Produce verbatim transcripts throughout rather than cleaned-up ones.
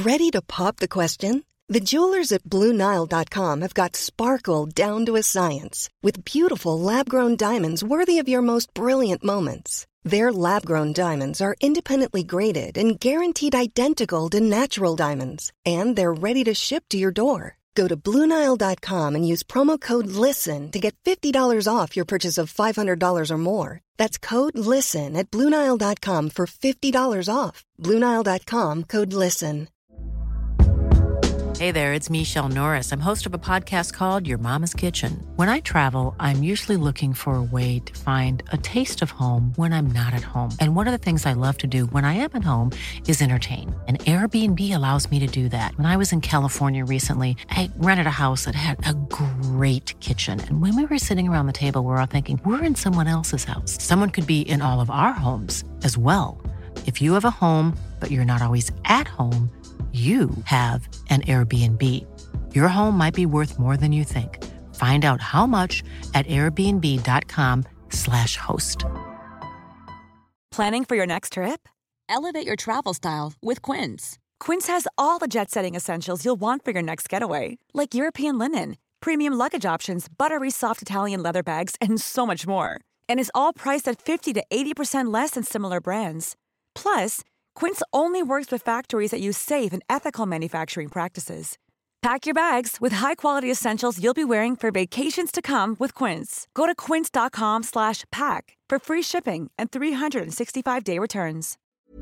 Ready to pop the question? The jewelers at Blue Nile dot com have got sparkle down to a science with beautiful lab-grown diamonds worthy of your most brilliant moments. Their lab-grown diamonds are independently graded and guaranteed identical to natural diamonds, and they're ready to ship to your door. Go to Blue Nile dot com and use promo code LISTEN to get fifty dollars off your purchase of five hundred dollars or more. That's code LISTEN at Blue Nile dot com for fifty dollars off. Blue Nile dot com, code LISTEN. Hey there, it's Michelle Norris. I'm host of a podcast called Your Mama's Kitchen. When I travel, I'm usually looking for a way to find a taste of home when I'm not at home. And one of the things I love to do when I am at home is entertain. And Airbnb allows me to do that. When I was in California recently, I rented a house that had a great kitchen. And when we were sitting around the table, we were all thinking, we're in someone else's house. Someone could be in all of our homes as well. If you have a home, but you're not always at home, you have an Airbnb. Your home might be worth more than you think. Find out how much at airbnb.com slash host. Planning for your next trip? Elevate your travel style with Quince. Quince has all the jet-setting essentials you'll want for your next getaway, like European linen, premium luggage options, buttery soft Italian leather bags, and so much more. And is all priced at fifty to eighty percent less than similar brands. Plus, Quince only works with factories that use safe and ethical manufacturing practices. Pack your bags with high-quality essentials you'll be wearing for vacations to come with Quince. Go to quince.com slash pack for free shipping and three sixty-five day returns.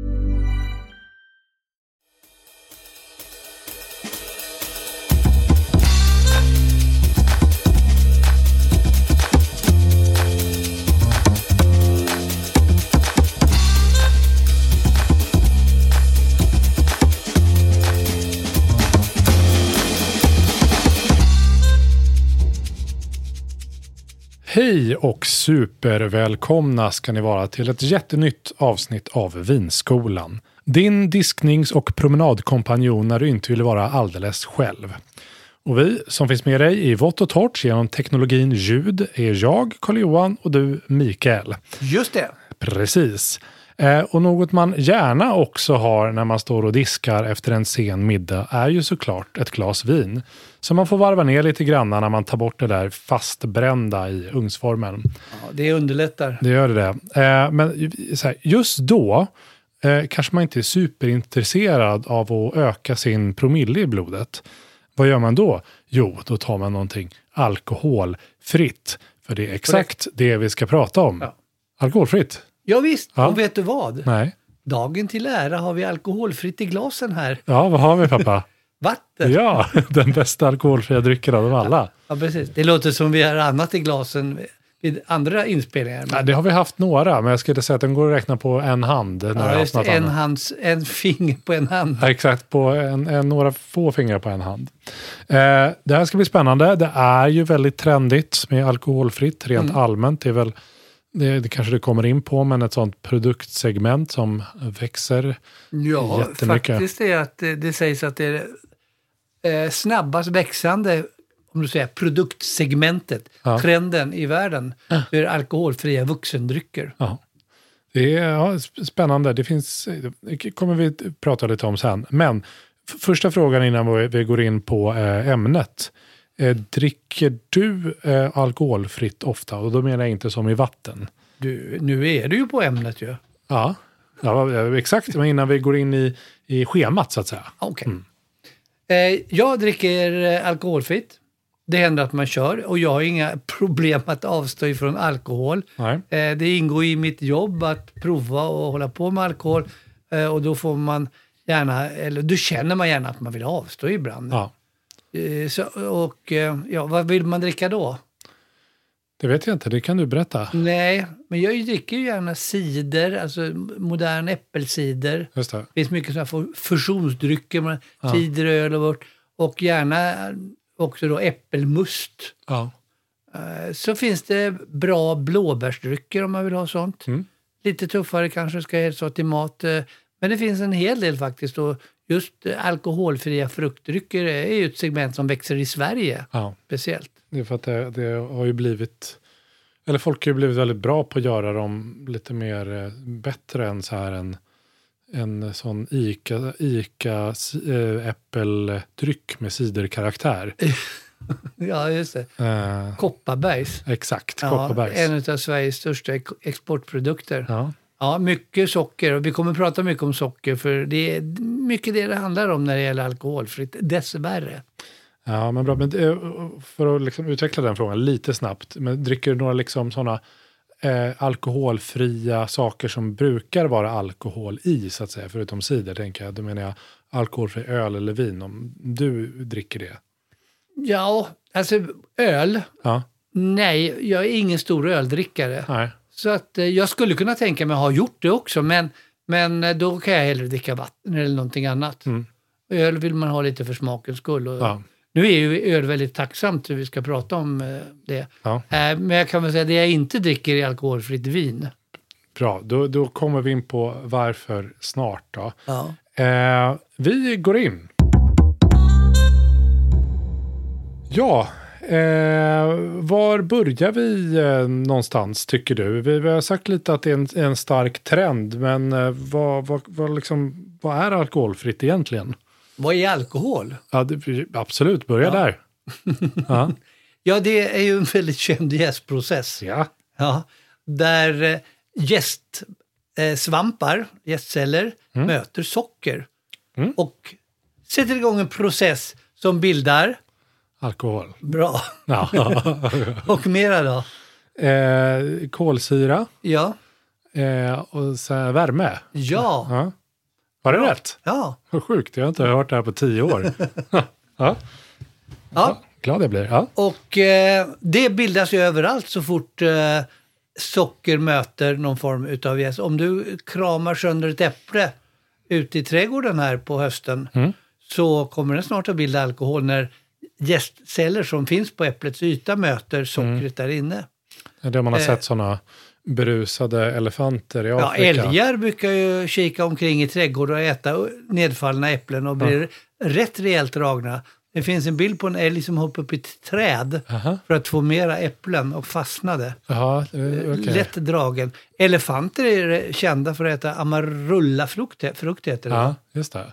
Hej och supervälkomna ska ni vara till ett jättenytt avsnitt av Vinskolan. Din disknings- och promenadkompanjon när du inte vill vara alldeles själv. Och vi som finns med dig i vått och torrt genom teknologin ljud är jag, Carl-Johan, och du, Mikael. Just det. Precis. Eh, och något man gärna också har när man står och diskar efter en sen middag är ju såklart ett glas vin. Så man får varva ner lite grann när man tar bort det där fastbrända i ugnsformen. Ja, det underlättar. Det gör det. Eh, men så här, just då eh, kanske man inte är superintresserad av att öka sin promille i blodet. Vad gör man då? Jo, då tar man någonting alkoholfritt. För det är exakt det, det vi ska prata om. Ja. Alkoholfritt. Ja visst, ja. Och vet du vad? Nej. Dagen till ära har vi alkoholfritt i glasen här. Ja, vad har vi, pappa? Vatten. Ja, den bästa alkoholfria drycken av dem alla. Ja, ja, precis. Det låter som vi har annat i glasen vid andra inspelningar. Men... Ja, det har vi haft några, men jag skulle säga att den går att räkna på en hand. Ja, just en, hands, en finger på en hand. Ja, exakt, på en, en, några få fingrar på en hand. Eh, det här ska bli spännande. Det är ju väldigt trendigt med alkoholfritt, rent mm. allmänt. Det är väl... Det, det kanske det kommer in på, men ett sånt produktsegment som växer ja, jättemycket. Ja, faktiskt är att det, det sägs att det är eh, snabbast växande, om du säger produktsegmentet, ja. Trenden i världen, ja. Det är alkoholfria vuxendrycker. Ja. Det är ja, spännande. Det finns, det kommer vi prata lite om sen. Men f- första frågan innan vi, vi går in på eh, ämnet. Eh, dricker du eh, alkoholfritt ofta? Och då menar jag inte som i vatten. Du, nu är du ju på ämnet ju. Ja, ja exakt. Men innan vi går in i, i schemat så att säga. Okej. Okay. Mm. Eh, jag dricker eh, alkoholfritt. Det händer att man kör. Och jag har inga problem att avstå ifrån alkohol. Nej. Eh, det ingår i mitt jobb att prova och hålla på med alkohol. Eh, och då får man gärna, eller då känner man gärna att man vill avstå ibland. Ja. Så, och ja, vad vill man dricka då? Det vet jag inte, det kan du berätta. Nej, men jag dricker ju gärna cider, alltså modern äppelcider. Just det. Det finns mycket sådana fusionsdrycker, ja. Cider, öl och vårt. Och gärna också då äppelmust. Ja. Så finns det bra blåbärsdrycker om man vill ha sånt. Mm. Lite tuffare kanske ska jag så till mat. Men det finns en hel del faktiskt. Och just alkoholfria fruktdrycker är ju ett segment som växer i Sverige. Ja. Speciellt. Det är för att det, det har ju blivit... Eller folk har ju blivit väldigt bra på att göra dem lite mer bättre än så här en, en sån Ica, Ica äh, äppeldryck med ciderkaraktär. Ja, just det. Uh, Kopparbergs. Exakt, ja, Kopparbergs. En av Sveriges största exportprodukter. Ja. Ja, mycket socker. Och vi kommer att prata mycket om socker, för det är mycket det det handlar om när det gäller alkoholfritt, dessvärre. Ja, men bra. Men för att liksom utveckla den frågan lite snabbt. Men dricker du några liksom sådana eh, alkoholfria saker som brukar vara alkohol i, så att säga, förutom cider, tänker jag. Då menar jag alkoholfri öl eller vin, om du dricker det. Ja, alltså öl. Ja. Nej, jag är ingen stor öldrickare. Nej. Så att eh, jag skulle kunna tänka mig att ha gjort det också, men, men eh, då kan jag hellre dricka vatten eller någonting annat. Mm. Öl vill man ha lite för smakens skull. Och, Ja. Nu är ju öl väldigt tacksamt hur vi ska prata om eh, det. Ja. Eh, men jag kan väl säga att det jag inte dricker är alkoholfritt vin. Bra, då, då kommer vi in på varför snart då. Ja. Eh, vi går in. Ja, eh, var börjar vi eh, någonstans, tycker du? Vi, vi har sagt lite att det är en, en stark trend, men eh, vad, vad, vad, liksom, vad är alkoholfritt egentligen? Vad är alkohol? Ja, det, absolut, börja Ja. där. Ja. Ja, det är ju en väldigt känd jästprocess. Ja. Ja, där eh, jäst, eh, svampar, jästceller, Mm. möter socker. Mm. Och sätter igång en process som bildar, Alkohol. bra, Ja. och mera då? eh, kolsyra Ja, eh, och så värme. ja, Ja. Var det Ja. rätt? ja. Vad sjukt, jag har inte hört det här på tio år. Ja. ja. Glad jag blir. Ja. Och eh, det bildas ju överallt så fort eh, socker möter någon form utav jäst. Om du kramar sönder ett äpple ute i trädgården här på hösten, Mm. så kommer den snart att bilda alkohol när jästceller som finns på äpplets yta möter sockret där inne. Det man har Eh. sett sådana berusade elefanter i Ja, Afrika. älgar brukar ju kika omkring i trädgården och äta nedfallna äpplen och blir rätt rejält dragna. Det finns en bild på en älg som hoppade upp i ett träd Aha. för att få mera äpplen och fastnade. Jaha, eh, okej. Lätt dragen. Elefanter är kända för att äta amarula-frukt, frukt heter det, Ja, just det.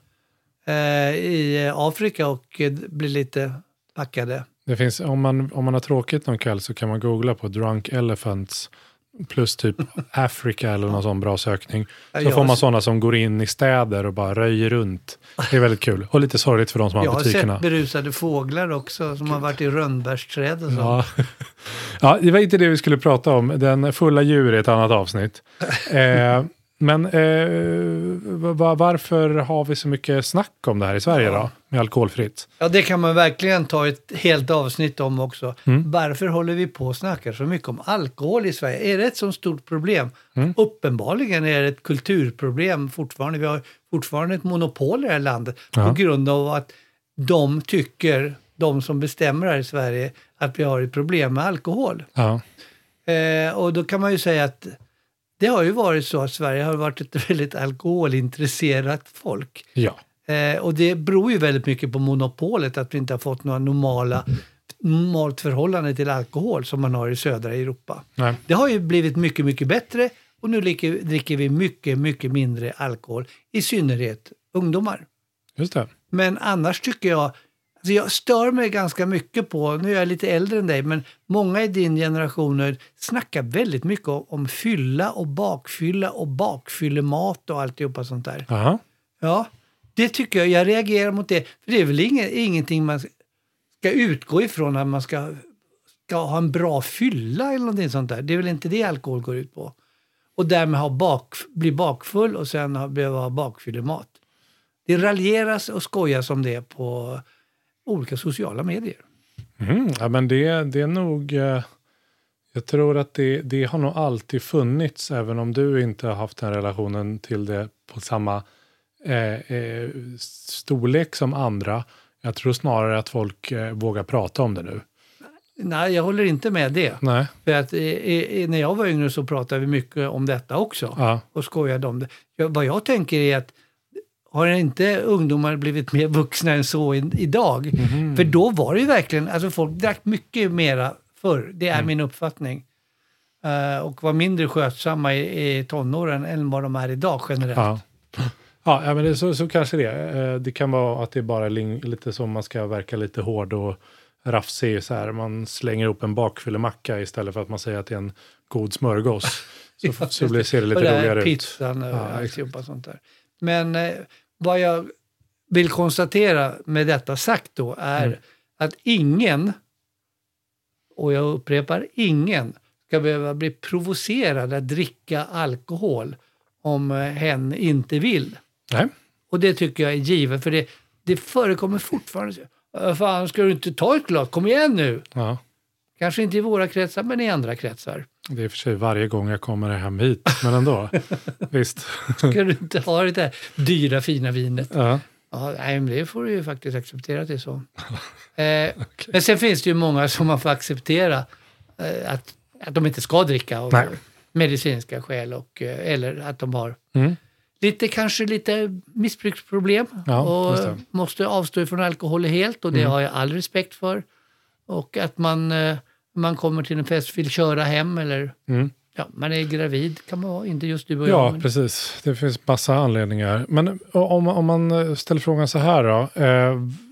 eh, i Afrika och eh, blir lite packade. Det finns, om man, om man har tråkigt någon kväll så kan man googla på drunk elephants plus typ Afrika eller någon sån bra sökning. Ja, Så jag får har man s- sådana som går in i städer och bara röjer runt. Det är väldigt kul. Och lite sorgligt för de som Jag har har butikerna. sett berusade fåglar också som har varit i rönnbärsträd och så. Ja. Ja, det var inte det vi skulle prata om. Den fulla djur är ett annat avsnitt. Eh, men eh, va- varför har vi så mycket snack om det här i Sverige då? Med alkoholfritt? Ja, det kan man verkligen ta ett helt avsnitt om också. Mm. Varför håller vi på och snackar så mycket om alkohol i Sverige? Är det ett så stort problem? Mm. Uppenbarligen är det ett kulturproblem fortfarande. Vi har fortfarande ett monopol i det här landet Ja. på grund av att de tycker, de som bestämmer här i Sverige, att vi har ett problem med alkohol. Ja. Eh, och då kan man ju säga att det har ju varit så att Sverige har varit ett väldigt alkoholintresserat folk. Ja. Eh, och det beror ju väldigt mycket på monopolet, att vi inte har fått några normala, normalt förhållande till alkohol som man har i södra Europa. Nej. Det har ju blivit mycket, mycket bättre och nu dricker, dricker vi mycket, mycket mindre alkohol, i synnerhet ungdomar. Just det. Men annars tycker jag, alltså jag stör mig ganska mycket på, nu är jag lite äldre än dig, men många i din generation snackar väldigt mycket om, om fylla och bakfylla och bakfyllemat och alltihopa sånt där. Aha. Ja, det tycker jag, jag reagerar mot det. För det är väl inget, ingenting man ska utgå ifrån att man ska, ska ha en bra fylla eller någonting sånt där. Det är väl inte det alkohol går ut på. Och därmed ha bak, bli bakfull och sen ha, behöva ha bakfyllemat. Det raljeras och skojas om det på olika sociala medier. Mm, ja, men det, det är nog... Eh, jag tror att det, det har nog alltid funnits, även om du inte har haft den relationen till det på samma eh, eh, storlek som andra. Jag tror snarare att folk eh, vågar prata om det nu. Nej, jag håller inte med det. Nej. För att eh, eh, när jag var yngre så pratade vi mycket om detta också. Ja. Och skojade om det. Jag, vad jag tänker är att har inte ungdomar blivit mer vuxna än så i, idag? Mhm. För då var det ju verkligen, alltså folk drack mycket mera förr. Det är Mm. min uppfattning. Uh, och var mindre skötsamma i, i tonåren än vad de är idag generellt. Ja. Ja, ja men det, så, så kanske det. Det kan vara att det är bara lite som man ska verka lite hård och rafsig. Så här. Man slänger upp en bakfyllemacka istället för att man säger att det är en god smörgås. Så, ja, så blir, ser det lite det roligare pizzan och ut. Ja, alltihopa sånt där. Men eh, vad jag vill konstatera med detta sagt då är mm. att ingen, och jag upprepar ingen, ska behöva bli provocerad att dricka alkohol om hen inte vill. Nej. Och det tycker jag är givet, för det, det förekommer fortfarande. Fan, ska du inte ta ett glas? Kom igen nu! Ja. Kanske inte i våra kretsar, men i andra kretsar. Det är för sig varje gång jag kommer hem hit, men ändå. Visst. Ska du inte ha det där dyra, fina vinet? Ja. Ja, nej, men det får du ju faktiskt acceptera att det är så. eh, okay. Men sen finns det ju många som man får acceptera eh, att, att de inte ska dricka av nej. medicinska skäl och, eh, eller att de har mm. lite, kanske lite missbruksproblem ja, och måste avstå från alkohol helt, och det mm. har jag all respekt för. Och att man, eh, man kommer till en fest, vill köra hem eller mm. ja, man är gravid kan man vara, inte just du och jag. Ja, men... precis. Det finns massa anledningar. Men om, om man ställer frågan så här då. Eh,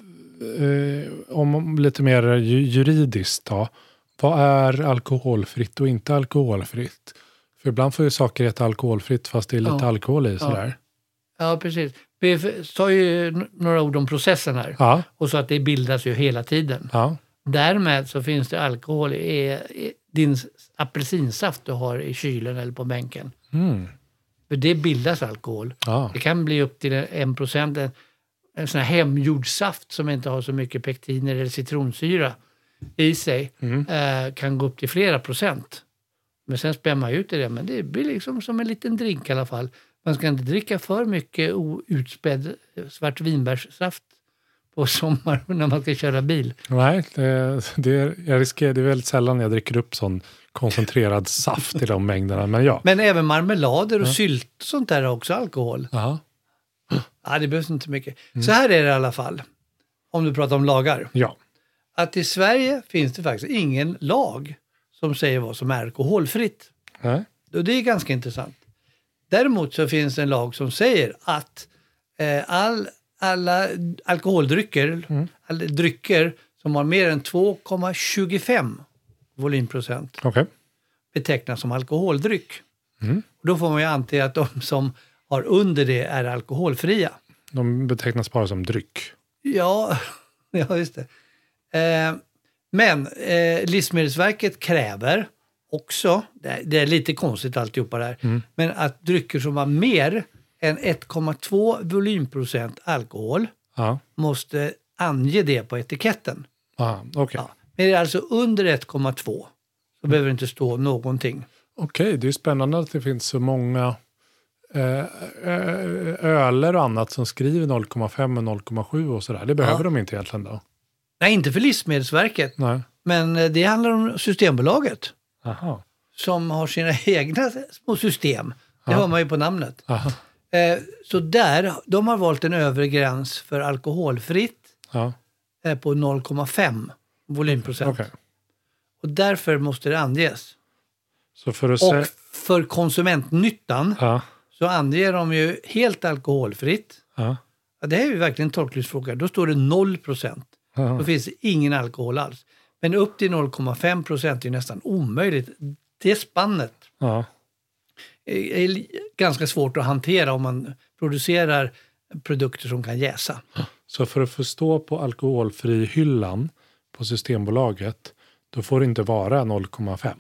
eh, om lite mer juridiskt då. Vad är alkoholfritt och inte alkoholfritt? För ibland får ju saker heta alkoholfritt fast det är lite ja. alkohol i sådär. Ja. ja, precis. Vi sa ju några ord om processen här. Ja. Och så att det bildas ju hela tiden. Ja. Därmed så finns det alkohol i din apelsinsaft du har i kylen eller på bänken. Mm. För det bildas alkohol. Ja. Det kan bli upp till en procent. En, en sån här hemgjord saft som inte har så mycket pektiner eller citronsyra i sig mm. eh, kan gå upp till flera procent. Men sen spär man ut i det. Men det blir liksom som en liten drink i alla fall. Man ska inte dricka för mycket outspädd svartvinbärssaft på sommar när man ska köra bil. Nej, det, det, jag riskerar, det är väldigt sällan jag dricker upp sån koncentrerad saft i de mängderna. Men, ja. Men även marmelader och ja. sylt och sånt där har också alkohol. Aha. Ja, det behövs inte mycket. Mm. Så här är det i alla fall. Om du pratar om lagar. Ja. Att i Sverige finns det faktiskt ingen lag som säger vad som är alkoholfritt. Nej. Och det är ganska intressant. Däremot så finns det en lag som säger att eh, all, alla alkoholdrycker mm. alla drycker som har mer än två komma tjugofem volymprocent okay. betecknas som alkoholdryck. Mm. Och då får man ju anta att de som har under det är alkoholfria. De betecknas bara som dryck. Ja, ja just det. Eh, men eh, Livsmedelsverket kräver också, det är, det är lite konstigt alltihopa där, mm. men att drycker som har mer än ett komma två volymprocent alkohol ja. måste ange det på etiketten. Aha, okay. Ja, men det är alltså under ett komma två så mm. behöver det inte stå någonting. Okej, okay, det är spännande att det finns så många eh, öler och annat som skriver noll komma fem och noll komma sju och sådär. Det behöver ja. de inte egentligen då. Nej, inte för Livsmedelsverket. Nej. Men det handlar om Systembolaget. Aha. Som har sina egna små system. Det ja. hör man ju på namnet. Aha. Eh, så där, de har valt en övre gräns för alkoholfritt ja. eh, på noll komma fem volymprocent. Okay. Och därför måste det anges. Så för att och se... för konsumentnyttan ja. så anger de ju helt alkoholfritt. Ja. Ja, det är ju verkligen en tolkningsfråga. Då står det noll procent. Ja. Då finns det ingen alkohol alls. Men upp till noll komma fem procent är nästan omöjligt. Det spannet ja. är ganska svårt att hantera om man producerar produkter som kan jäsa. Så för att förstå på alkoholfri hyllan på Systembolaget, då får det inte vara noll komma fem?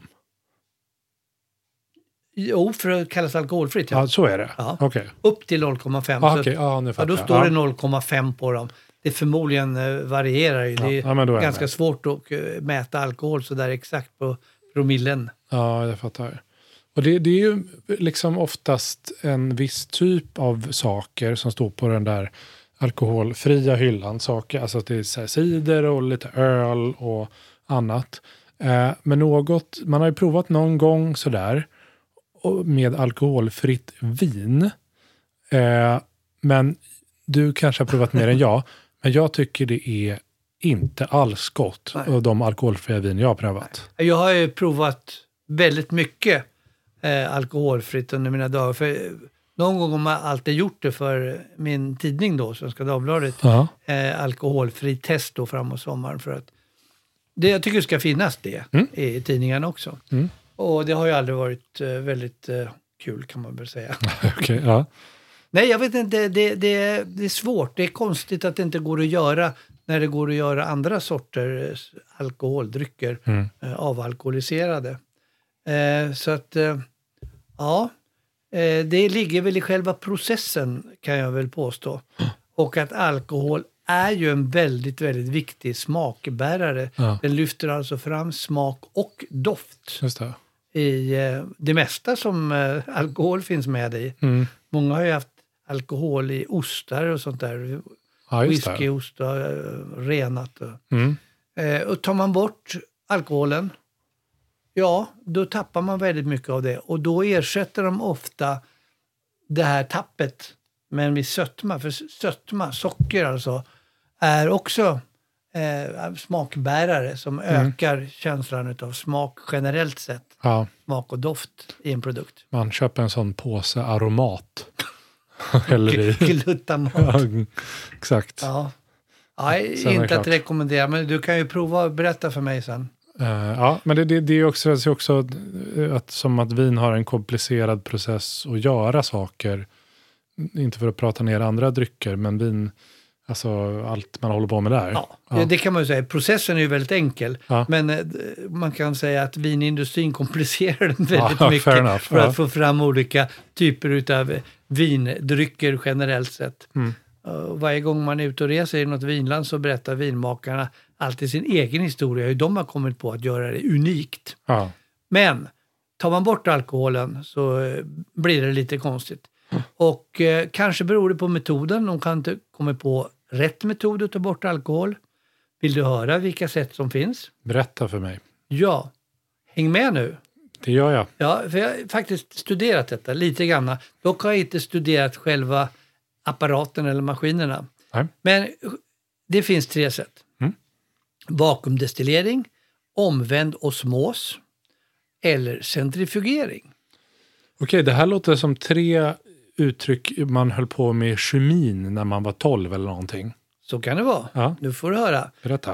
Jo, för att kallas alkoholfritt. Ja, ja så är det. Ja. Okay. Upp till noll komma fem. Ah, okay. ja, nu ja, då står ja. det noll komma fem på dem. Det förmodligen uh, varierar ju. Det är, ja, är ganska det. svårt att uh, mäta alkohol så där exakt på promillen. Ja, jag fattar. Och det, det är ju liksom oftast en viss typ av saker som står på den där alkoholfria hyllan. Saker, alltså det är så här cider och lite öl och annat. Eh, men något, man har ju provat någon gång sådär med alkoholfritt vin. Eh, men du kanske har provat mer än jag. Men jag tycker det är inte alls gott av de alkoholfria vin jag har prövat. Jag har ju provat väldigt mycket eh, alkoholfritt under mina dagar. För någon gång har man alltid gjort det för min tidning då, Svenska Dagbladet. Ja. Eh, alkoholfri test då framåt sommaren. För att det, jag tycker det ska finnas det Mm. i tidningen också. Mm. Och det har ju aldrig varit eh, väldigt eh, kul kan man väl säga. Okej, ja. Nej, jag vet inte. Det, det, det är svårt. Det är konstigt att det inte går att göra när det går att göra andra sorters alkoholdrycker Mm. eh, avalkoholiserade. Eh, så att, eh, ja, eh, det ligger väl i själva processen kan jag väl påstå. Och att alkohol är ju en väldigt, väldigt viktig smakbärare. Ja. Den lyfter alltså fram smak och doft Just det. i eh, det mesta som eh, alkohol finns med i. Mm. Många har ju haft alkohol i ostar och sånt där. Ja, just det. Whiskyost och eh, renat. Och, Mm. eh, och tar man bort alkoholen, ja, då tappar man väldigt mycket av det. Och då ersätter de ofta det här tappet med en viss sötma. För sötma, socker alltså, är också eh, smakbärare som Mm. ökar känslan av smak generellt sett. Ja, Smak och doft i en produkt. man köper en sån påse aromat. Eller i. Glutamat. Ja, exakt. Ja. Nej, Sen är det inte att klart. rekommendera, men du kan ju prova och berätta för mig sen. Uh, ja, men det, det, det är också, det är också att, som att vin har en komplicerad process att göra saker. Inte för att prata ner andra drycker, men vin, alltså allt man håller på med där. Ja, ja. Det kan man ju säga. Processen är ju väldigt enkel, Ja. men eh, man kan säga att vinindustrin komplicerar den väldigt Ja, mycket fair enough, för ja. att få fram olika typer av vindrycker generellt sett. Mm. Och varje gång man är ute och reser i något vinland så berättar vinmakarna alltid sin egen historia, hur de har kommit på att göra det unikt. Ja. Men tar man bort alkoholen så eh, blir det lite konstigt. Och eh, kanske beror det på metoden. De kan inte komma på rätt metod att ta bort alkohol. Vill du höra vilka sätt som finns? Berätta för mig. Ja, häng med nu. Det gör jag. Ja, för jag har faktiskt studerat detta lite grann. Dock har jag inte studerat själva apparaten eller maskinerna. Nej. Men det finns tre sätt. Mm. Vakuumdestillering, omvänd osmos eller centrifugering. Okej, det här låter som tre uttryck man höll på med kemin när man var tolv eller någonting. Så kan det vara. Ja. Nu får du höra. Berätta.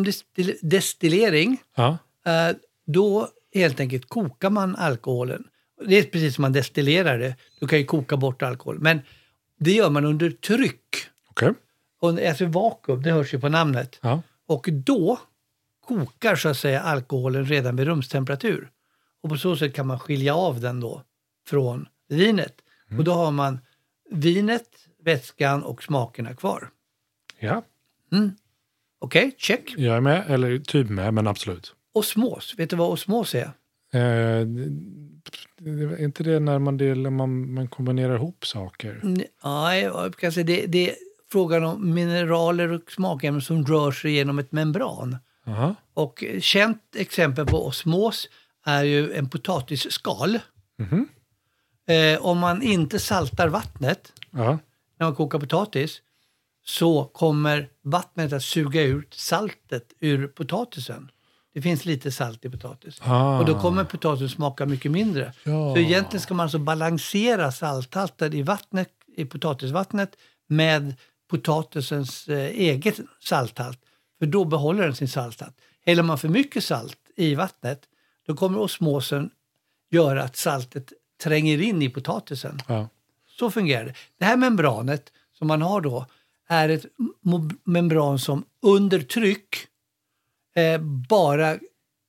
Vakuumdestillering, Ja. eh, då helt enkelt kokar man alkoholen. Det är precis som man destillerar det. Du kan ju koka bort alkohol. Men det gör man under tryck. Okej. Och alltså vakuum, det hörs ju på namnet. Ja. Och då kokar så att säga alkoholen redan vid rumstemperatur. Och på så sätt kan man skilja av den då från vinet. Mm. Och då har man vinet, vätskan och smakerna kvar. Ja. Okej, check. Jag är med, eller typ med, men absolut. Osmos, vet du vad osmos är? Eh, det är inte det när man, delar, man, man kombinerar ihop saker? Nej, jag kan säga det, det är frågan om mineraler och smakämnen som rör sig genom ett membran. Aha. Och känt exempel på osmos är ju en potatisskal. Mhm. Eh, om man inte saltar vattnet Ja. när man kokar potatis så kommer vattnet att suga ut saltet ur potatisen. Det finns lite salt i potatis. Ah. Och då kommer potatisen smaka mycket mindre. Ja. Så egentligen ska man alltså balansera salthalten i vattnet, i potatisvattnet med potatisens eh, eget salthalt. För då behåller den sin salthalt. Häller man för mycket salt i vattnet då kommer osmosen göra att saltet tränger in i potatisen. Ja. Så fungerar det. Det här membranet som man har då är ett mo- membran som under tryck eh, bara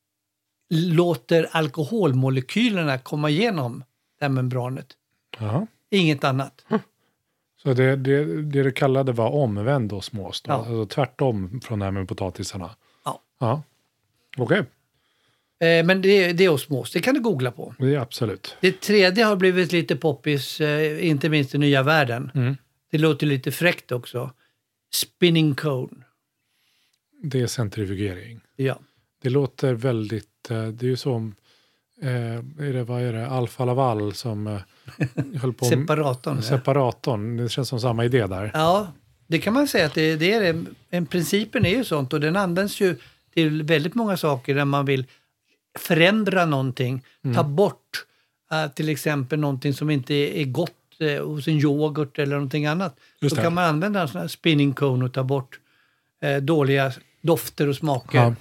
låter alkoholmolekylerna komma igenom det här membranet. Aha. Inget annat. Så det, det, det du kallade var omvänd osmos då? Ja. Alltså tvärtom från det här med potatisarna? Ja. Ja. Okej, Eh, men det, det är osmos. Det kan du googla på. det är absolut. Det tredje har blivit lite poppis, eh, inte minst i nya världen. Mm. Det låter lite fräckt också. Spinning cone. Det är centrifugering. Ja. Det låter väldigt, eh, det är ju som, eh, är det, vad är det, Alfa Laval som eh, höll på Separatorn. Ja. separatorn. Det känns som samma idé där. Ja, det kan man säga att det, det är det. En principen är ju sånt och den används ju till väldigt många saker när man vill förändra någonting. Ta bort uh, till exempel någonting som inte är, är gott eh, hos en yoghurt eller någonting annat. Just så det. kan man använda en sån här spinning cone och ta bort eh, dåliga dofter och smaker. Ja.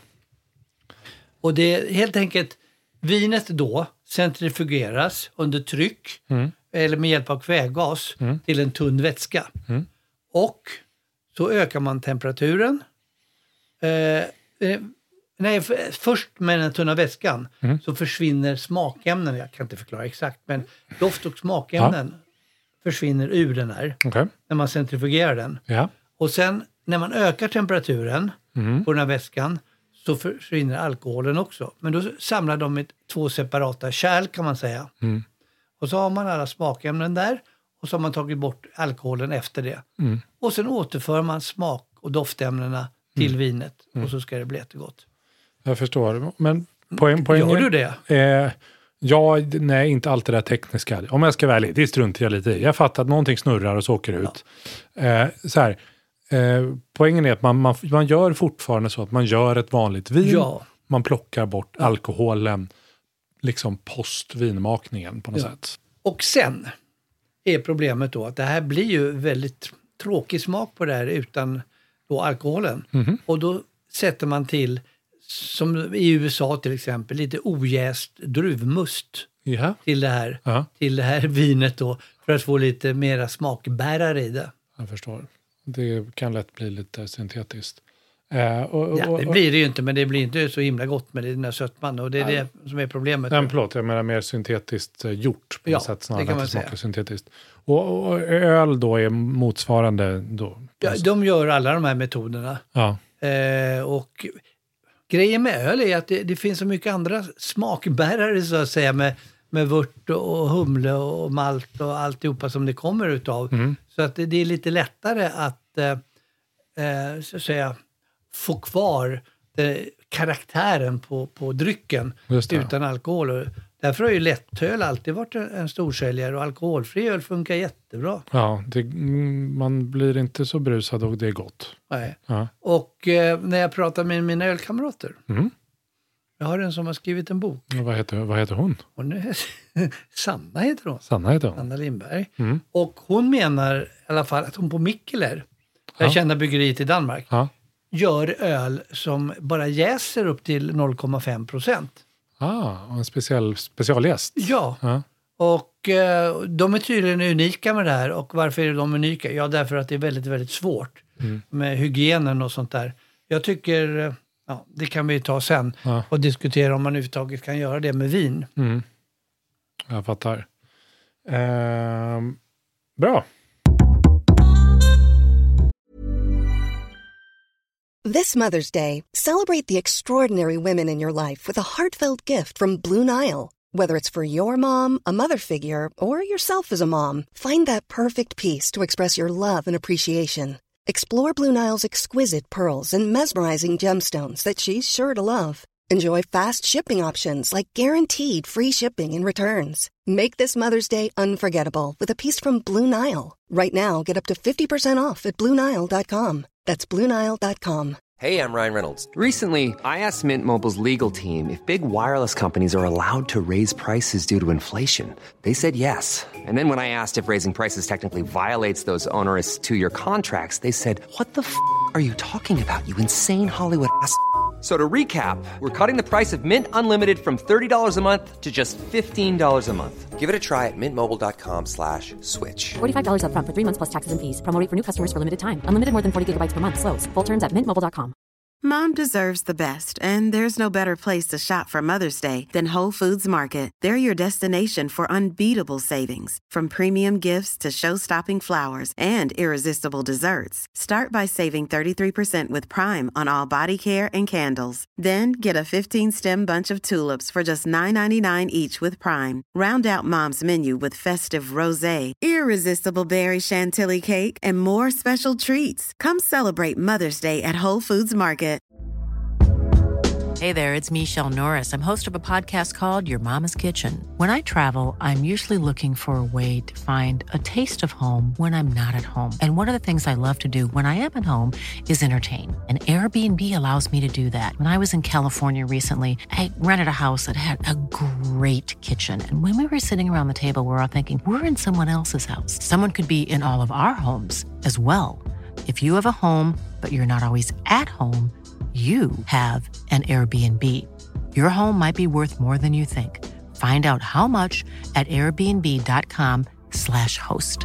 Och det är helt enkelt, vinet då centrifugeras under tryck Mm. eller med hjälp av kvävgas Mm. till en tunn vätska. Mm. Och så ökar man temperaturen. Eh, eh, nej, f- först med den tunna vätskan Mm. så försvinner smakämnen. Jag kan inte förklara exakt, men doft- och smakämnen försvinner ur den här Okej. när man centrifugerar den. Ja. Och sen när man ökar temperaturen Mm. på den här vätskan så försvinner alkoholen också. Men då samlar de i två separata kärl kan man säga. Mm. Och så har man alla smakämnen där och så har man tagit bort alkoholen efter det. Mm. Och sen återför man smak- och doftämnena till Mm. vinet Mm. och så ska det bli jättegott. Jag förstår. Men poäng, poängen... Gör du det? Eh, ja, nej, inte allt det där tekniska. Om jag ska vara ärlig, det struntar jag lite i. Jag fattar att någonting snurrar och så åker det ut. Eh, så här, eh, poängen är att man, man, man gör fortfarande så att man gör ett vanligt vin. Ja. Man plockar bort alkoholen liksom post vinmakningen på något Ja. sätt. Och sen är problemet då att det här blir ju väldigt tråkig smak på det här utan då alkoholen. Mhm. Och då sätter man till, som i U S A till exempel, lite ojäst druvmust Ja. till det här, Ja, till det här vinet då för att få lite mera smakbärare i det. jag förstår. Det kan lätt bli lite syntetiskt. Eh, och, och, Ja, det och- blir det ju inte, men det blir inte så himla gott med den här sötman och det är det som är problemet. Nej, förlåt, jag menar mer syntetiskt eh, gjort på Ja, något sätt snarare det kan än man att det smakar säga. syntetiskt. Och, och öl då är motsvarande då? Ja, de gör alla de här metoderna. Ja. Eh, och grejen med öl är att det, det finns så mycket andra smakbärare så att säga med, med vört och humle och malt och alltihopa som det kommer utav. Mm. Så att det, det är lite lättare att, eh, eh, så att säga, få kvar det, karaktären på, på drycken Just det. utan alkohol. Och därför har ju lättöl alltid varit en, en storsäljare och alkoholfri öl funkar jättebra. Ja, det, mm, man blir inte så brusad och det är gott. Nej. Ja. Och eh, när jag pratar med mina ölkamrater, Mm. jag har en som har skrivit en bok. Och Vad, heter, vad heter hon? Hon är, Sanna heter hon. Sanna heter hon. Anna Lindberg. Mm. Och hon menar i alla fall att hon på Mikkeler, det Ja. kända bryggeriet i Danmark, Ja. gör öl som bara jäser upp till noll komma fem procent. Ah, och en speciell, specialgäst. Ja, Ja. och eh, de är tydligen unika med det här. Och varför är de unika? Ja, därför att det är väldigt, väldigt svårt Mm. med hygienen och sånt där. Jag tycker, eh, ja, det kan vi ta sen Ja. och diskutera om man överhuvudtaget kan göra det med vin. Mm. Jag fattar. Ehm, bra. This Mother's Day, celebrate the extraordinary women in your life with a heartfelt gift from Blue Nile. Whether it's for your mom, a mother figure, or yourself as a mom, find that perfect piece to express your love and appreciation. Explore Blue Nile's exquisite pearls and mesmerizing gemstones that she's sure to love. Enjoy fast shipping options like guaranteed free shipping and returns. Make this Mother's Day unforgettable with a piece from Blue Nile. Right now, get up to fifty percent off at blue nile dot com. That's blue nile dot com. Hey, I'm Ryan Reynolds. Recently, I asked Mint Mobile's legal team if big wireless companies are allowed to raise prices due to inflation. They said yes. And then when I asked if raising prices technically violates those onerous two-year contracts, they said, "What the f*** are you talking about, you insane Hollywood ass?" So to recap, we're cutting the price of Mint Unlimited from thirty dollars a month to just fifteen dollars a month. Give it a try at mintmobile.com slash switch. forty-five dollars up front for three months plus taxes and fees. Promo rate for new customers for limited time. Unlimited more than forty gigabytes per month. Slows full terms at mint mobile dot com. Mom deserves the best, and there's no better place to shop for Mother's Day than Whole Foods Market. They're your destination for unbeatable savings, from premium gifts to show-stopping flowers and irresistible desserts. Start by saving thirty-three percent with Prime on all body care and candles. Then get a fifteen-stem bunch of tulips for just nine ninety-nine each with Prime. Round out Mom's menu with festive rosé, irresistible berry chantilly cake, and more special treats. Come celebrate Mother's Day at Whole Foods Market. Hey there, it's Michelle Norris. I'm host of a podcast called Your Mama's Kitchen. When I travel, I'm usually looking for a way to find a taste of home when I'm not at home. And one of the things I love to do when I am at home is entertain. And Airbnb allows me to do that. When I was in California recently, I rented a house that had a great kitchen. And when we were sitting around the table, we were all thinking, we're in someone else's house. Someone could be in all of our homes as well. If you have a home, but you're not always at home, you have an Airbnb. Your home might be worth more than you think. Find out how much at airbnb.com slash host.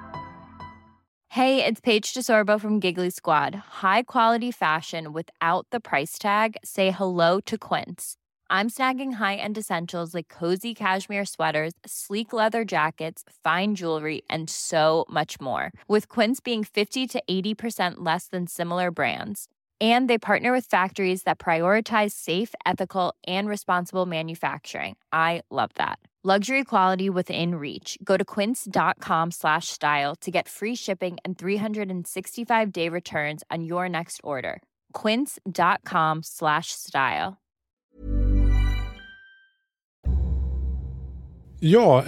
Hey, it's Paige DeSorbo from Giggly Squad. High quality fashion without the price tag. Say hello to Quince. I'm snagging high-end essentials like cozy cashmere sweaters, sleek leather jackets, fine jewelry, and so much more. With Quince being fifty to eighty percent less than similar brands. And they partner with factories that prioritize safe, ethical, and responsible manufacturing. I love that. Luxury quality within reach. Go to quince.com slash style to get free shipping and three sixty-five day returns on your next order. Quince.com slash style. Ja,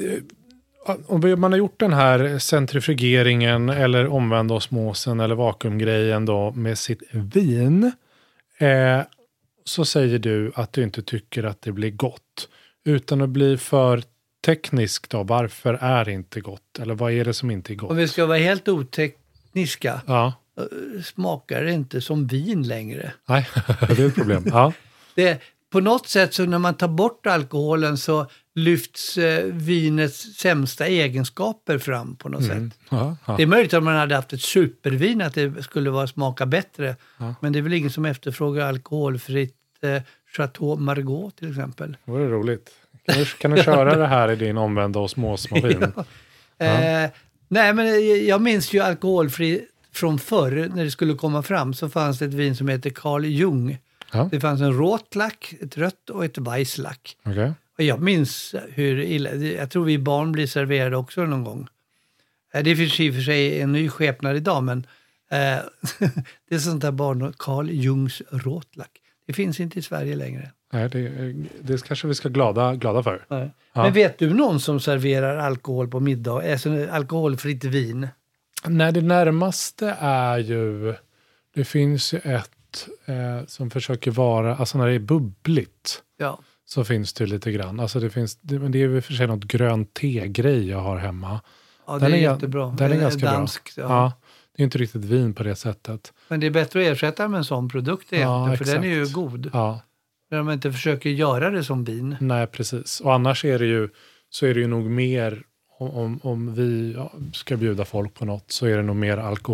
om man har gjort den här centrifugeringen eller omvända osmosen eller vakuumgrejen då med sitt vin, eh, så säger du att du inte tycker att det blir gott. Utan att bli för teknisk då, varför är det inte gott? Eller vad är det som inte är gott? Om vi ska vara helt otekniska, ja. smakar det inte som vin längre. Nej, det är ett problem. Ja. Det, på något sätt så när man tar bort alkoholen så lyfts eh, vinets sämsta egenskaper fram på något Mm. sätt. Ja, ja. Det är möjligt att man hade haft ett supervin att det skulle vara smaka bättre. Ja. Men det är väl ingen som efterfrågar alkoholfritt eh, Chateau Margaux till exempel. Det var roligt. Kan du, kan du köra det här i din omvända osmosmaskin? ja. Ja. Eh, nej, men jag minns ju alkoholfri från förr när det skulle komma fram så fanns det ett vin som heter Carl Jung. Ja. Det fanns en råtlack, ett rött och ett weißlack. Okay. Och jag minns hur illa, jag tror vi barn blir serverade också någon gång. Det finns i och för sig en ny skepnad idag, men eh, det är sånt där barn, Carl Jungs råtlack. Det finns inte i Sverige längre. Nej, det, det kanske vi ska glada, glada för. Nej. Ja. Men vet du någon som serverar alkohol på middag? Alltså alkoholfritt vin? Nej, det närmaste är ju, det finns ju ett eh, som försöker vara, alltså när det är bubbligt. Ja. Så finns det lite grann. Alltså det finns, det, men det är ju för sig något grönt te-grej jag har hemma. Ja, det är, är jättebra. Den är, den är ganska dansk, bra. Ja. Ja, det är inte riktigt vin på det sättet. Men det är bättre att ersätta med en sån produkt egentligen, Ja, för exakt. den är ju god. Ja. När man inte försöker göra det som vin. Nej, precis. Och annars är det ju, så är det ju nog mer, om, om, om vi ja, ska bjuda folk på något, så är det nog mer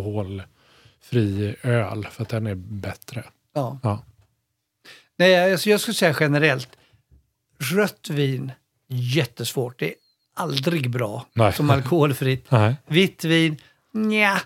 alkoholfri öl, för att den är bättre. Ja. Ja. Nej, alltså jag skulle säga generellt, rött vin, jättesvårt. Det är aldrig bra Nej. som alkoholfritt. Nej. Vitt vin, nja.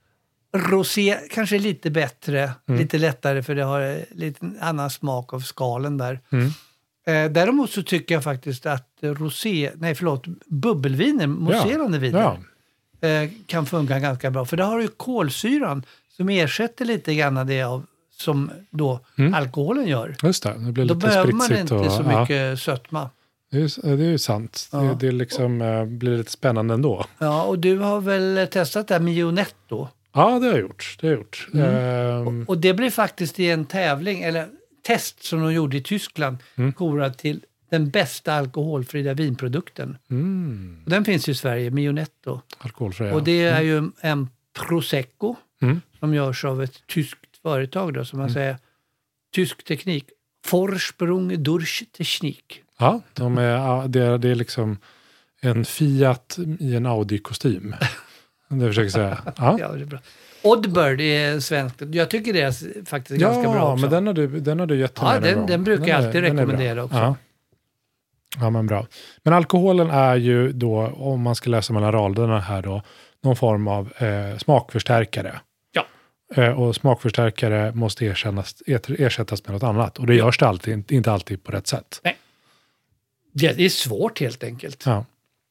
Rosé kanske lite bättre, Mm. lite lättare för det har lite annan smak av skalen där. Mm. Eh, däremot så tycker jag faktiskt att rosé, nej förlåt, bubbelviner, mousserande viner Ja. eh, kan funka ganska bra. För där har du ju kolsyran som ersätter lite grann det av som då Mm. alkoholen gör. Just det, det blir Då lite behöver man spritsigt. inte och, så ja. mycket sötma. Det är, det är ju sant. Ja. Det, det är liksom, eh, blir lite spännande ändå. Ja, och du har väl testat det här Mionetto? Ja, det har jag gjort. Det har jag gjort. Mm. Ehm, Och, och det blev faktiskt i en tävling, eller test som de gjorde i Tyskland, Mm. korad till den bästa alkoholfria vinprodukten. mm, Och den finns i Sverige, Mionetto. alkoholfria. Och det är ju en Prosecco Mm. som görs av ett tyskt företag då, som man säger, tysk teknik. Vorsprung durch Technik. Ja, de är, ja, det, är, det är liksom en Fiat i en Audi-kostym. Det försöker jag säga. Ja, Ja, det är bra. Oddbird är svenskt. Jag tycker det är faktiskt ja ganska bra också. men den har du, den har du gett Ja, med den- någon den gång. brukar jag är- alltid den är bra. rekommendera också. Ja. ja, men bra. Men alkoholen är ju då, om man ska läsa mellan raderna här då, någon form av eh, smakförstärkare. Ja. Eh, och smakförstärkare måste erkännas, ersättas med något annat. Och det görs det alltid, inte alltid på rätt sätt. Ja, det är svårt helt enkelt. Ja.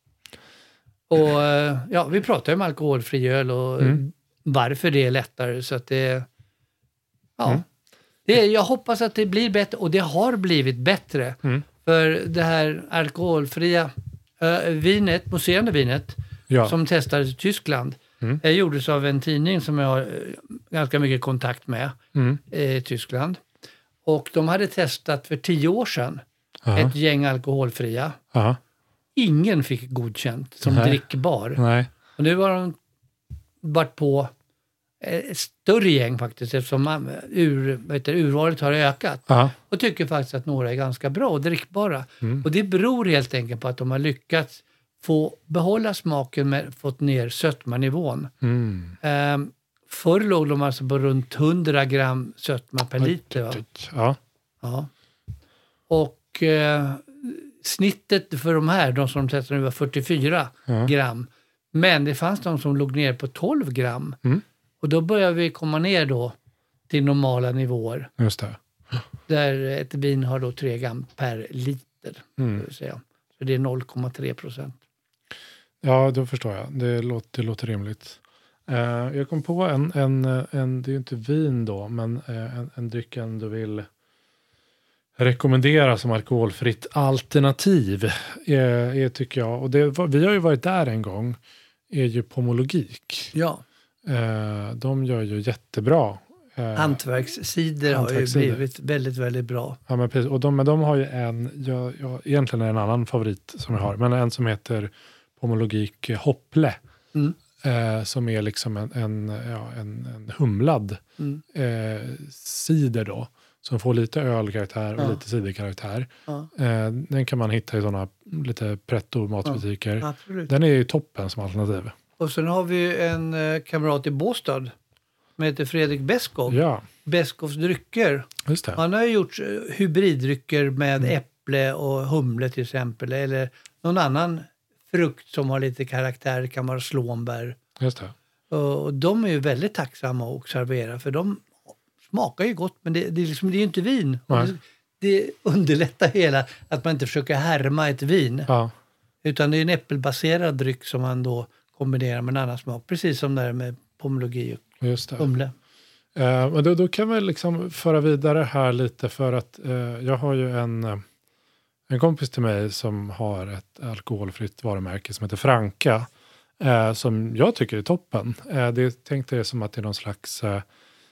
Och eh, ja, vi pratar ju om alkoholfri öl och Mm. varför det är lättare. Så att det, ja. Mm. Det är, jag hoppas att det blir bättre, och det har blivit bättre. Mm. För det här alkoholfria äh, vinet, mousserande vinet, ja. som testades i Tyskland, mm. det gjordes av en tidning som jag har äh, ganska mycket kontakt med mm. i Tyskland. Och de hade testat för tio år sedan Aha. ett gäng alkoholfria. Aha. Ingen fick godkänt som Nej. drickbar. Nej. Och nu har de varit på ett större gäng faktiskt, eftersom ur, vet du, urvalet har ökat. Aha. Och tycker faktiskt att några är ganska bra och drickbara. Mm. Och det beror helt enkelt på att de har lyckats få behålla smaken men fått ner sötmanivån. Mm. Um, förr låg de alltså på runt hundra gram sötma per liter. Va? Ja. Ja. Och eh, snittet för de här, de som de testade nu, var fyrtiofyra ja. gram. Men det fanns de som låg ner på tolv gram. Mm. Och då börjar vi komma ner då till normala nivåer. Just det. Där ett vin har då tre gram per liter. Mm. Säga. Så det är noll komma tre procent. Ja, då förstår jag. Det låter, det låter rimligt. Uh, jag kom på en, en, en, det är ju inte vin då, men uh, en, en drycken du vill rekommendera som alkoholfritt alternativ är, är tycker jag, och det, vi har ju varit där en gång, är ju Pomologik. Ja. Uh, de gör ju jättebra. Uh, Hantverkscider har ju blivit väldigt, väldigt bra. Ja, men precis. Och de, men de har ju en, jag, jag, egentligen är det en annan favorit som jag har, men en som heter Pomologik Hopple. Mm. Eh, som är liksom en, en, ja, en, en humlad mm. eh, cider då. Som får lite ölkaraktär och ja. lite ciderkaraktär. Ja. Eh, den kan man hitta i sådana lite pretto-matbutiker. Ja, den är ju toppen som alternativ. Och sen har vi en eh, kamrat i Båstad som heter Fredrik Beskow. Ja. Beskows drycker. Just det. Han har gjort eh, hybriddrycker med mm. äpple och humle till exempel. Eller någon annan frukt som har lite karaktär. Det kan vara slånbär. Just det. Och de är ju väldigt tacksamma att servera. För de smakar ju gott. Men det, det, är, liksom, det är ju inte vin. Det, det underlättar hela att man inte försöker härma ett vin. Ja. Utan det är en äppelbaserad dryck som man då kombinerar med en annan smak. Precis som där med pomologi och Just det. humle. Uh, och då, då kan vi liksom föra vidare här lite. För att uh, jag har ju en... En kompis till mig som har ett alkoholfritt varumärke som heter Franka. Eh, som jag tycker är toppen. Eh, det tänkte jag som att det är någon slags eh,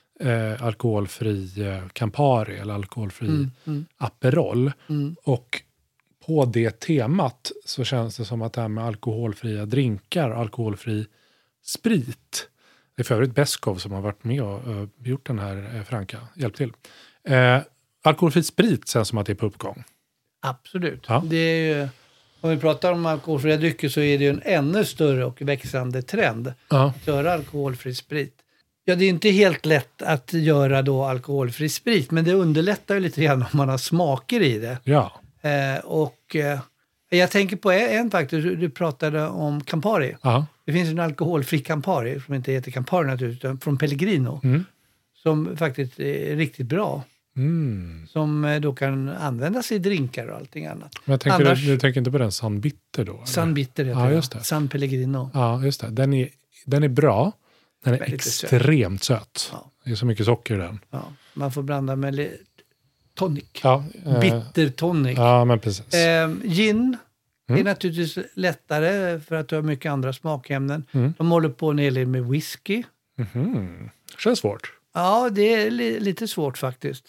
alkoholfri eh, Campari eller alkoholfri mm, mm. Aperol. Mm. Och på det temat så känns det som att det här med alkoholfria drinkar, alkoholfri sprit. Det är för övrigt Beskow som har varit med och uh, gjort den här eh, Franka. Hjälp till. Eh, alkoholfri sprit känns som att det är på uppgång. Absolut. Ja. Det är ju, om vi pratar om alkoholfria drycker så är det ju en ännu större och växande trend ja. att göra alkoholfri sprit. Ja, det är inte helt lätt att göra då alkoholfri sprit, men det underlättar ju lite grann om man har smaker i det. Ja. Eh, och eh, jag tänker på en, en faktiskt, du, du pratade om Campari. Ja. Det finns en alkoholfri Campari som inte heter Campari naturligtvis, utan från Pellegrino. Mm. Som faktiskt är riktigt bra. Mm. Som då kan användas i drinkar och allting annat. Men jag tänker, Annars, du, du tänker inte på den San Bitter då? Eller? San Bitter heter ja, just det. San Pellegrino. Ja, just det. Den är, den är bra. Den är väldigt extremt söt. söt. Ja. Det är så mycket socker i den. Ja, man får blanda med li- tonic. Ja, eh, bitter tonic. Ja, men precis. Eh, gin mm. är naturligtvis lättare för att du har mycket andra smakämnen. Mm. De håller på en hel del med whisky. Mm-hmm. Känns svårt. Ja, det är li- lite svårt faktiskt.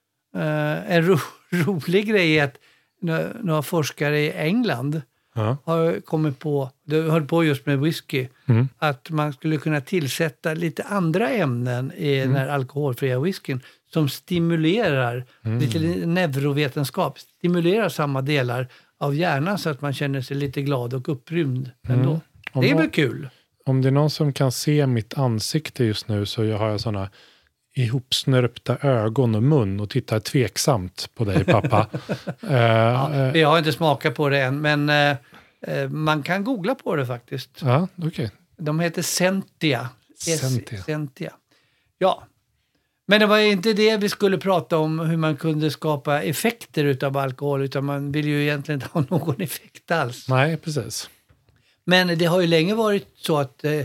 Uh, en ro- rolig grej är att n- några forskare i England uh-huh. har kommit på, de höll på just med whisky, mm. att man skulle kunna tillsätta lite andra ämnen i mm. den här alkoholfria whiskyn som stimulerar, mm. lite neurovetenskap, stimulerar samma delar av hjärnan så att man känner sig lite glad och upprymd mm. ändå. Om det är någon, väl kul. Om det är någon som kan se mitt ansikte just nu så jag har jag sådana ihopsnörpta ögon och mun och tittar tveksamt på dig, pappa. uh, ja, jag har inte smakat på det än, men uh, man kan googla på det faktiskt. Ja, okej. Okay. De heter Sentia. Sentia. Sentia. Ja. Men det var inte det vi skulle prata om, hur man kunde skapa effekter utav alkohol, utan man vill ju egentligen inte ha någon effekt alls. Nej, precis. Men det har ju länge varit så att uh,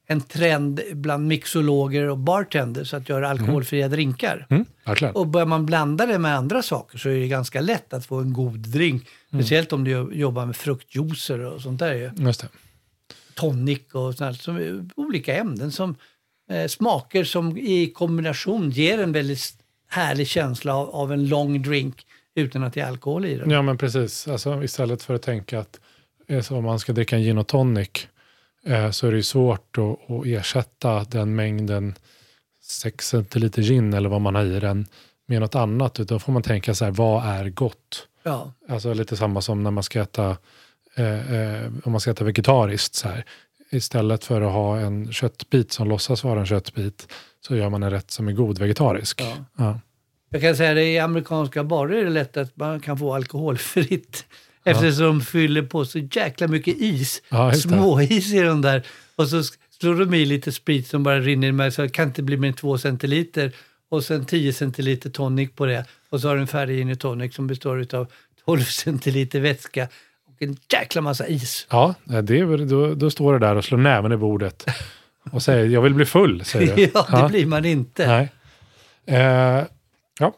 en trend bland mixologer och bartenders att göra alkoholfria mm. drinkar. Mm, verkligen. Och börjar man blanda det med andra saker så är det ganska lätt att få en god drink. Mm. Speciellt om du jobbar med fruktjuicer och sånt där. Just det. Tonic och sånt som är olika ämnen som eh, smaker som i kombination ger en väldigt härlig känsla av, av en lång drink utan att det är alkohol i den. Ja, men precis. Alltså, istället för att tänka att så om man ska dricka en gin och tonic eh, så är det ju svårt att, att ersätta den mängden sex centiliter gin eller vad man har i den med något annat. Utan då får man tänka så här, vad är gott? Ja. Alltså lite samma som när man ska äta eh, eh, om man ska äta vegetariskt så här. Istället för att ha en köttbit som låtsas vara en köttbit så gör man en rätt som är god vegetarisk. Ja. Ja. Jag kan säga att i amerikanska barer är det lätt att man kan få alkoholfritt. Eftersom de fyller på så jäkla mycket is. Ja, små is i de där. Och så slår de i lite sprit som bara rinner med. Så det kan inte bli mer än två centiliter. Och sen tio centiliter tonic på det. Och så har du en färdig gin och tonic som består av tolv centiliter vätska. Och en jäkla massa is. Ja, det är, då, då står det där och slår näven i bordet. Och säger, jag vill bli full, säger du. Ja, det ja. blir man inte. Nej. Eh, ja.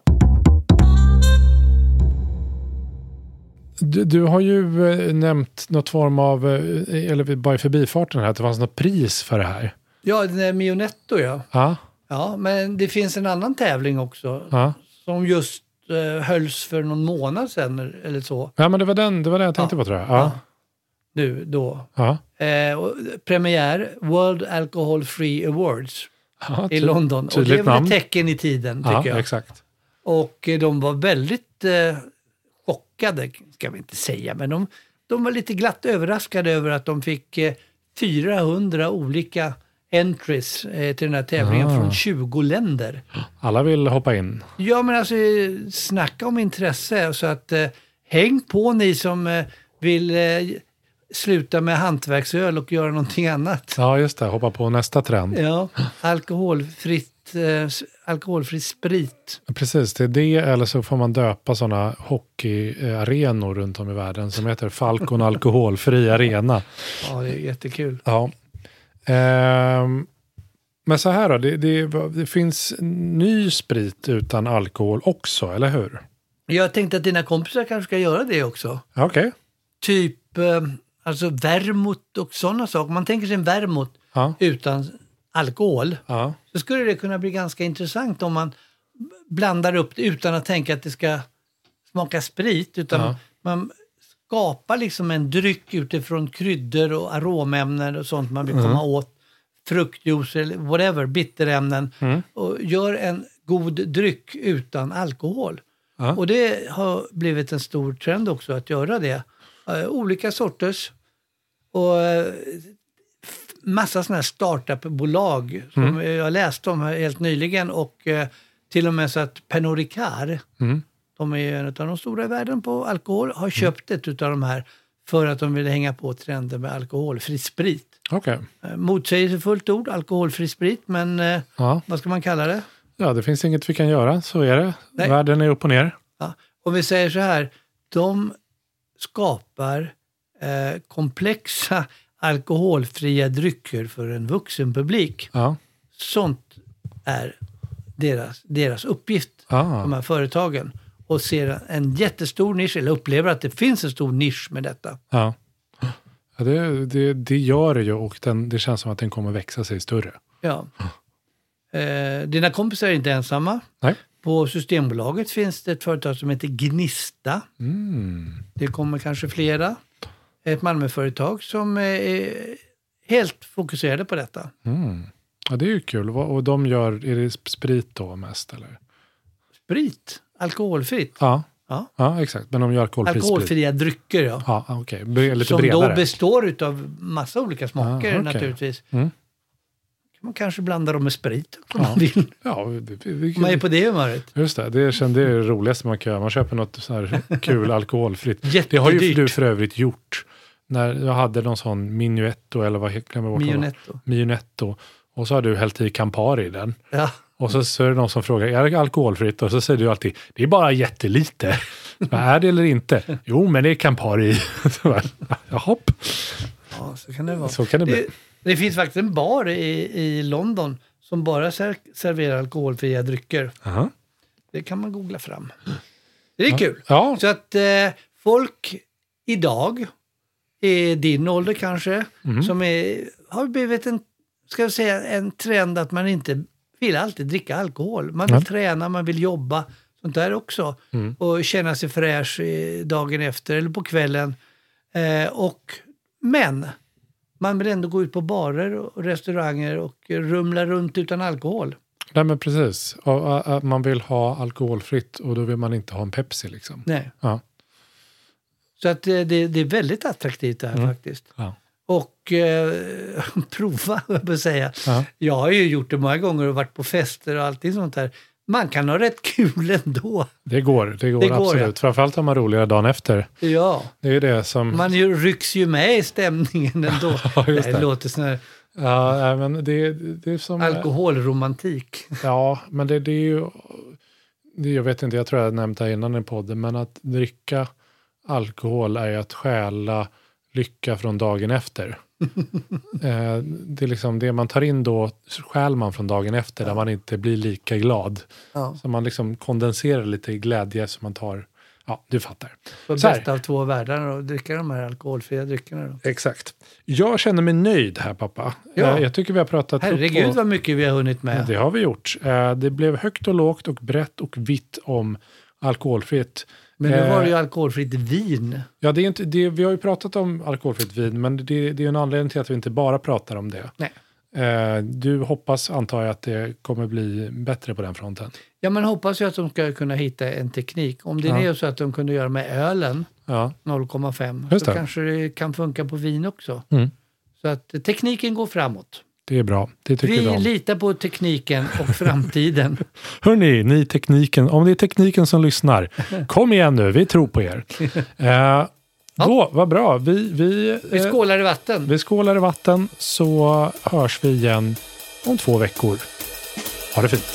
Du, du har ju eh, nämnt något form av, eh, eller bara i förbifarten här, att det fanns något pris för det här. Ja, den är Mionetto, ja. Ja. Ja, men det finns en annan tävling också. Ja. Som just eh, hölls för någon månad sedan eller så. Ja, men det var den, det var den jag tänkte ja. på, tror jag. Ja. Ja. Nu, då. Ja. Eh, och, premiär, World Alcohol Free Awards ja, i London. Och det är väl ett tecken i tiden, tycker ja, jag. Exakt. Och eh, de var väldigt eh, chockade, ska vi inte säga. Men de, de var lite glatt överraskade över att de fick eh, fyrahundra olika entries eh, till den här tävlingen ah. från tjugo länder. Alla vill hoppa in. Ja, men alltså snacka om intresse. Så att eh, häng på ni som eh, vill eh, sluta med hantverksöl och göra någonting annat. Ja, just det. Hoppa på nästa trend. Ja, alkoholfritt, eh, alkoholfri sprit. Precis, det är det, eller så får man döpa sådana hockeyarenor runt om i världen som heter Falcon alkoholfri arena. Ja, det är jättekul. Ja. Ehm, men så här då, det, det, det finns ny sprit utan alkohol också, eller hur? Jag tänkte att dina kompisar kanske ska göra det också. Okej. Okay. Typ, eh, alltså vermouth och sådana saker. Man tänker sig en vermouth ja. utan alkohol. Ja. Så skulle det kunna bli ganska intressant om man blandar upp det utan att tänka att det ska smaka sprit. Utan ja. man skapar liksom en dryck utifrån kryddor och aromämnen och sånt man vill komma mm. åt. Fruktjuice eller whatever, bitterämnen. Mm. Och gör en god dryck utan alkohol. Ja. Och det har blivit en stor trend också att göra det. Uh, olika sorters. Och uh, massa sådana här startup-bolag som mm. jag läste om här helt nyligen. Och uh, till och med så att Pernod Ricard, mm. de är en av de stora i världen på alkohol, har köpt mm. ett av de här för att de vill hänga på trenden med alkoholfri sprit. Okay. Uh, motsägelsefullt ord, alkoholfri sprit, men uh, ja. vad ska man kalla det? Ja, det finns inget vi kan göra, så är det. Nej. Världen är upp och ner. Ja. Och vi säger så här, de skapar eh, komplexa alkoholfria drycker för en vuxen publik. Ja. Sånt är deras, deras uppgift, ah. de här företagen. Och ser en jättestor nisch, eller upplever att det finns en stor nisch med detta. Ja, ja det, det, det gör det ju, och den, det känns som att den kommer växa sig större. Ja. Eh, dina kompisar är inte ensamma. Nej. På Systembolaget finns det ett företag som heter Gnista. Mm. Det kommer kanske flera. Ett Malmöföretag som är helt fokuserade på detta. Mm. Ja, det är ju kul. Och de gör, är det sprit då mest, eller? Sprit? Alkoholfritt? Ja, ja. ja exakt. Men de gör alkoholfri Alkoholfria sprit. drycker, ja. Ja, okej. Okay. Lite som bredare. Då består av massa olika smaker, ah, okay. naturligtvis. Mm. Man kanske blandar dem med sprit om ja. man vill. Ja, det, det, man är på det humöret. Just det, det är det, är det roligaste man kan göra. Man köper något så här kul alkoholfritt. Det har ju du för övrigt gjort. När jag hade någon sån Minuetto eller vad heter det? Mionetto. Mionetto. Och så har du hällt i Campari i den. Ja. Och så, så är det någon som frågar, är det alkoholfritt? Och så säger du alltid, det är bara jättelite. Är det eller inte? Jo, men det är Campari. Ja, hopp. Ja, så kan det vara. Så kan det bli. Det, Det finns faktiskt en bar i, i London som bara ser, serverar alkoholfria drycker. Aha. Det kan man googla fram. Det är ja. kul. Ja. Så att eh, folk idag, i din ålder kanske, mm. som är, har blivit en, ska jag säga, en trend att man inte vill alltid dricka alkohol. Man vill ja. träna, man vill jobba, sånt där också. Mm. Och känna sig fräsch dagen efter eller på kvällen. Eh, och, men man vill ändå gå ut på barer och restauranger och rumla runt utan alkohol. Nej, men precis. Och, och, och, man vill ha alkoholfritt och då vill man inte ha en Pepsi liksom. Nej. Ja. Så att det, det är väldigt attraktivt det här mm. faktiskt. Ja. Och eh, prova, jag vill säga. Ja. Jag har ju gjort det många gånger och varit på fester och allting sånt här. Man kan ha rätt kul ändå. Det går, det går, det går absolut. Ja. Framförallt har man roligare dagen efter. Ja. Det är det som... Man ju, rycks ju med i stämningen ändå. Ja, just det. det låter sån här... Ja, men det, det är som... Alkoholromantik. Ja, men det, det är ju... Det, jag vet inte, jag tror jag nämnt det innan i podden, men att dricka alkohol är att stjäla lycka från dagen efter. eh, det är liksom det man tar in då stjäl man från dagen efter, ja. Där man inte blir lika glad. Ja. Så man liksom kondenserar lite glädje som man tar, ja, du fattar. På bästa av två världar och dricka de här alkoholfria dryckerna då. Exakt. Jag känner mig nöjd här, pappa. Ja. Eh, jag tycker vi har pratat... Herregud på, vad mycket vi har hunnit med. Det har vi gjort. Eh, det blev högt och lågt och brett och vitt om alkoholfritt. Men nu var det ju alkoholfritt vin. Ja, det är inte, det, vi har ju pratat om alkoholfritt vin, men det, det är en anledning till att vi inte bara pratar om det. Nej. Eh, du hoppas, antar jag, att det kommer bli bättre på den fronten. Ja, men hoppas ju att de ska kunna hitta en teknik. Om det ja. är så att de kunde göra med ölen, ja. noll komma fem, så det. Kanske det kan funka på vin också. Mm. Så att tekniken går framåt. Det är bra. Det tycker vi vi litar på tekniken och framtiden. Hörrni, ni tekniken, om det är tekniken som lyssnar, kom igen nu, vi tror på er. Eh, då, ja. Vad bra. Vi, vi, vi skålar i vatten. Eh, vi skålar i vatten, så hörs vi igen om två veckor. Ha det fint.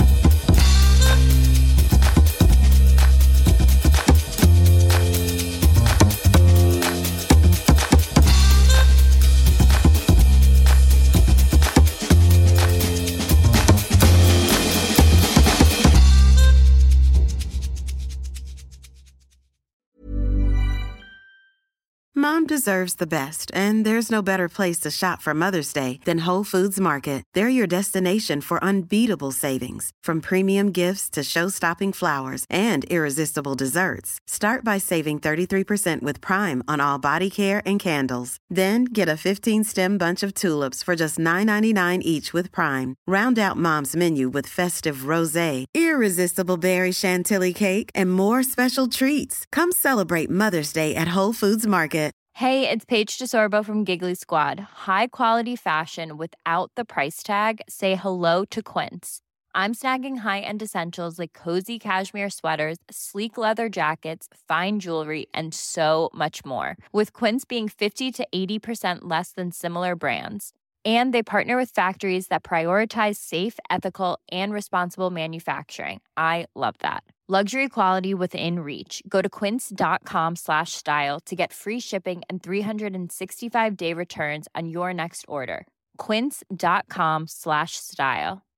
Mom deserves the best, and there's no better place to shop for Mother's Day than Whole Foods Market. They're your destination for unbeatable savings, from premium gifts to show-stopping flowers and irresistible desserts. Start by saving thirty-three percent with Prime on all body care and candles. Then get a fifteen-stem bunch of tulips for just nine ninety-nine each with Prime. Round out Mom's menu with festive rosé, irresistible berry chantilly cake, and more special treats. Come celebrate Mother's Day at Whole Foods Market. Hey, it's Paige DeSorbo from Giggly Squad. High quality fashion without the price tag. Say hello to Quince. I'm snagging high-end essentials like cozy cashmere sweaters, sleek leather jackets, fine jewelry, and so much more. With Quince being fifty to eighty percent less than similar brands. And they partner with factories that prioritize safe, ethical, and responsible manufacturing. I love that. Luxury quality within reach. Go to quince.com slash style to get free shipping and three sixty-five day returns on your next order. Quince.com slash style.